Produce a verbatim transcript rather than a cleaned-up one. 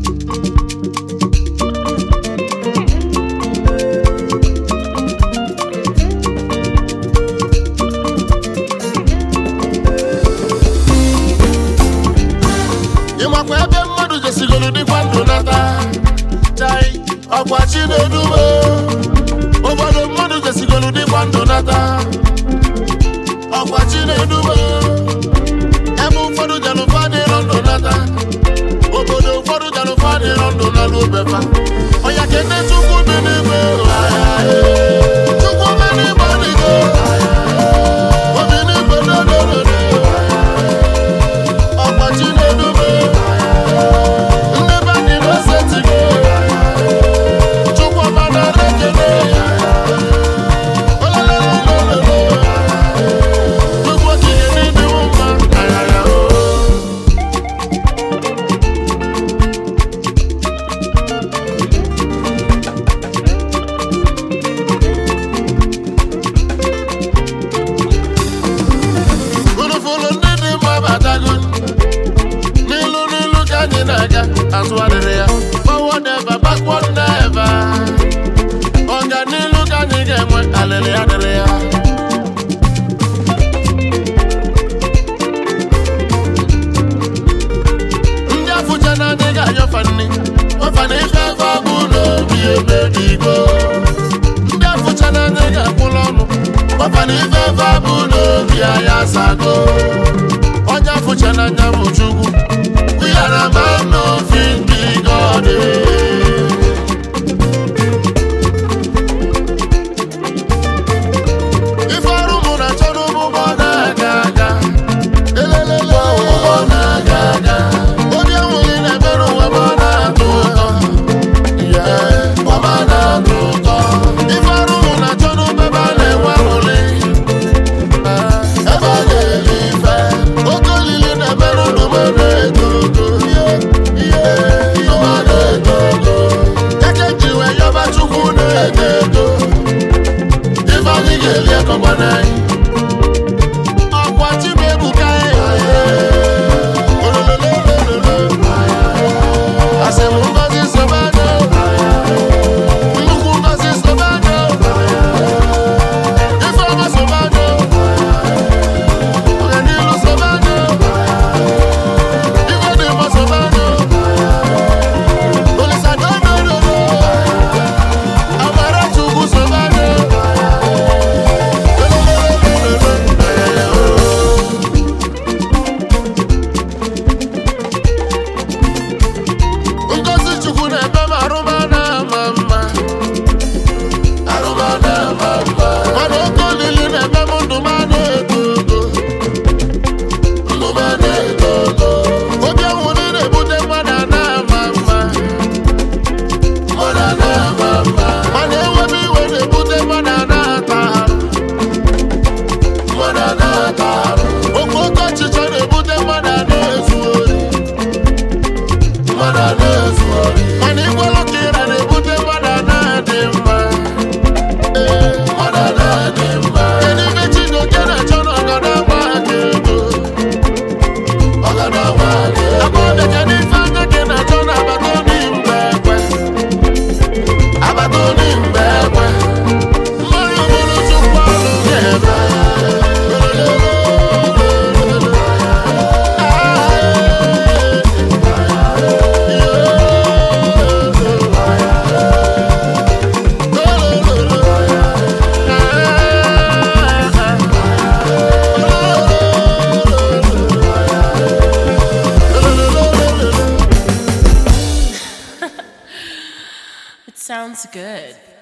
Ịmakwa ebe mmadụ jesigoro dịkwa ndụ nata chai ọkwa Chinedume. Obodo mmadụ jesigoro dịkwa ndụ nata ọkwa Chinedume. Ebe ụfọdụ jalụfa dịrọ ndụ nata, obodo ụfọdụ jalụfa dịrọ ndụ na n'obefa. Ọya kene Chukwu bi n'igwe, Chukwu bi n'igwe ọdịgo, obi n'igwe dodododo ọkwa Chinedume. Ndị be anyị na-esetigo Chukwu ọma nara ekele. Olololololo Chukwu okike n'ịdịwo mma ayaya o. Fụlụfụlụ ndị dị mma batago n'ilu n'ilu ka anyị na-aga, azụ adịrị ya forward never, backward never. Ọganilu ka anyị ga-enwe, alịrị adịrị ya. Ndị afụcha na anyị ga-anyọfa nni ọfa na ife ebe abụ n'obi emebigo. Ndị afụcha na anyị ga-akwụla ọnụ ọfa na ife ebe abụ n'obi anyị asago. Onye afụcha na anya bụ Chukwu, we are a man of it, be God. If I don't want to turn over, bona gaga, elelele, bona gaga. Obi amuli na beru wa bona tuto, yeah, bona tuto. If I don't want to turn over, bale wa muli, ah, eba lelife. Oko lili na beru dumane tuto, yeah, yeah, dumane tuto. Kake jiwe yoba Chukwu na tuto. If I need a little come on, I'm watching baby guy. I say, Munga is so bad. Munga is so bad. If I'm so bad, and you look so bad. If I do so bad, police I don't know. I'm a to go so bad. Ngozi Chukwu na-eme m arụmana mama, arụmana mama. Mana oke olili na-eme m ndụ m a na-eto ogo, ndụ m a na-eto ogo. Obi anwụrụ na-ebute mmadụ a na-ama mma, mmadụ a na-ama mma. Mana enweghị iwe na-ebute mmadụ a na-ata arụ, mmadụ a na-ata arụ. Oke oke ọchịchọ na-ebute mmadụ a na-ezu ori, mmadụ a na-ezu ori. Mana ịgwalụ ka ịra na-ebute mmadụ a na-adị mma, ee, mmadụ a na-adị mma. Kedu ibe Chijioke na-achọ na ọgada agba aka ego, ọgada agba aka ego. Agbọghọbịa, kedu ife anya gị na-achọ na agbata obi mgbe ekwe, agbata obi mgbe ekwe. Mmadụ bụrụ Chukwu ọrụ ga-eme. It sounds good.